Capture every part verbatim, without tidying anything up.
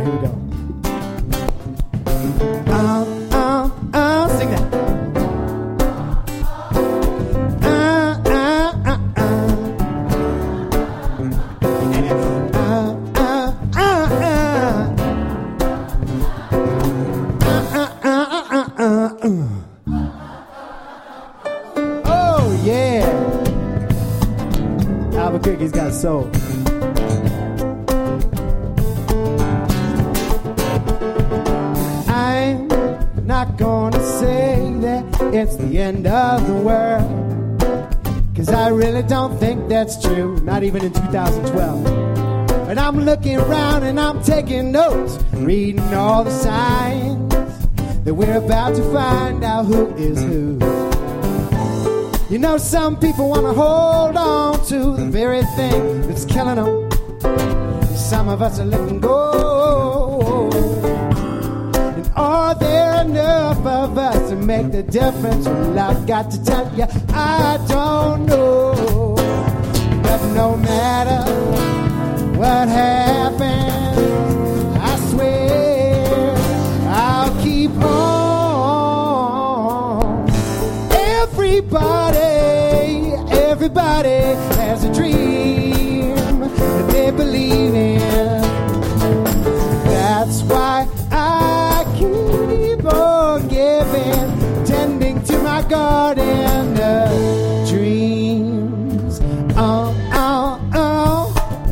here we go. Uh, uh, uh, sing that. Albuquerque's got soul. I'm not gonna say that it's the end of the world, 'cause I really don't think that's true, not even in two thousand twelve. But I'm looking around and I'm taking notes, reading all the signs that we're about to find out who is who. You know, some people want to hold on to the very thing that's killing them. Some of us are letting go. And are there enough of us to make the difference? Well, I've got to tell you, I don't know. But no matter what happens, I swear I'll keep on. Everybody Everybody has a dream that they believe in. That's why I keep on giving, tending to my garden of dreams. Oh, oh, oh.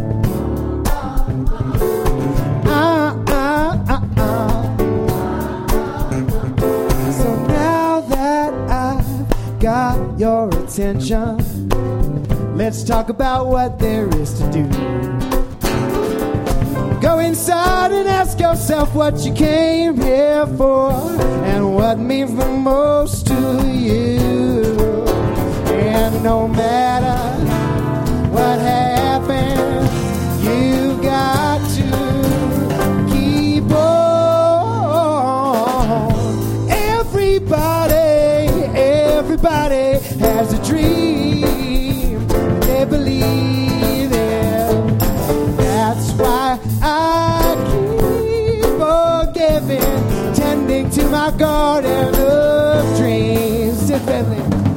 Uh, uh, uh, uh. So now that I've got your attention, let's talk about what there is to do. Go inside and ask yourself what you came here for and what means the most to you. And no matter what happens, you got to keep on. Everybody, everybody has a dream they believe in. That's why I keep on giving, tending to my garden of dreams. Sit family.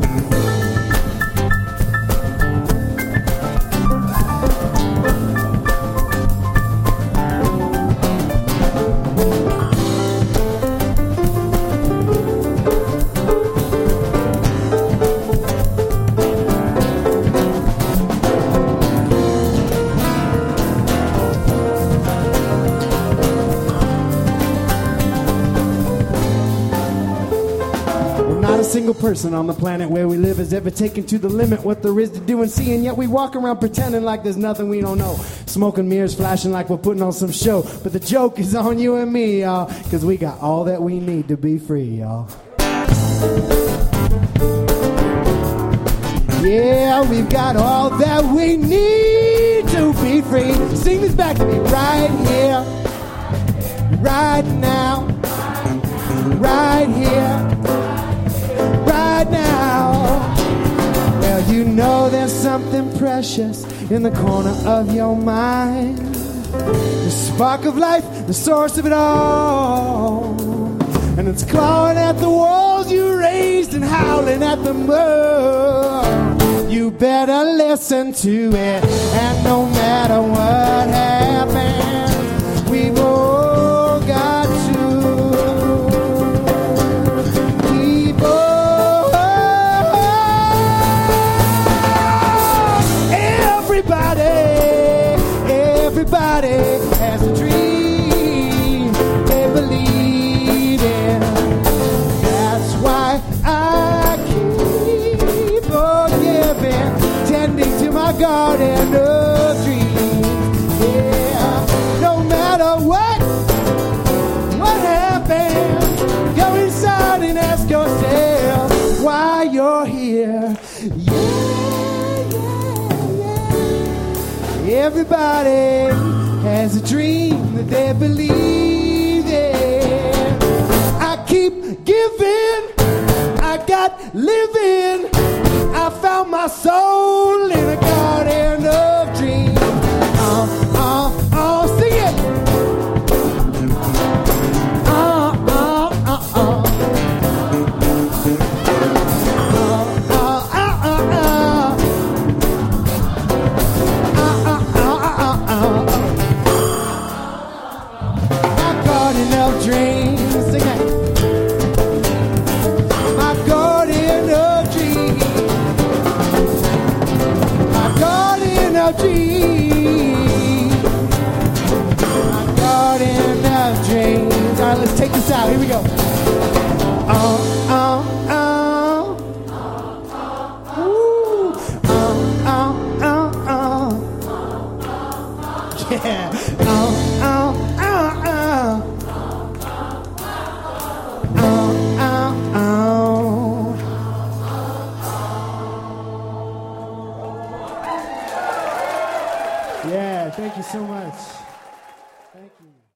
Single person on the planet where we live has ever taken to the limit what there is to do and see, and yet we walk around pretending like there's nothing we don't know, smoking mirrors, flashing like we're putting on some show. But the joke is on you and me, y'all, because we got all that we need to be free, y'all. Yeah, we've got all that we need to be free. Sing this back to me. Right here, right now, right here, right now. Well, you know there's something precious in the corner of your mind, the spark of life, the source of it all. And it's clawing at the walls you raised and howling at the moon. You better listen to it, and no matter what happens, we've all got to keep on. Everybody, everybody has a dream they believe in. That's why I keep on giving, tending to my garden of dreams. Yeah, no matter what, what happens, go inside and ask yourself why you're here. Yeah, yeah, yeah. Everybody has a dream that they believe in. I keep giving, I got living. I found my soul in a garden of dreams. Oh, oh, oh, sing it. out. Here we go. Oh, oh, oh. Ooh. Oh, oh, oh, oh. Yeah. Oh, oh, oh, oh. Oh, oh, oh. Yeah, thank you so much. Thank you.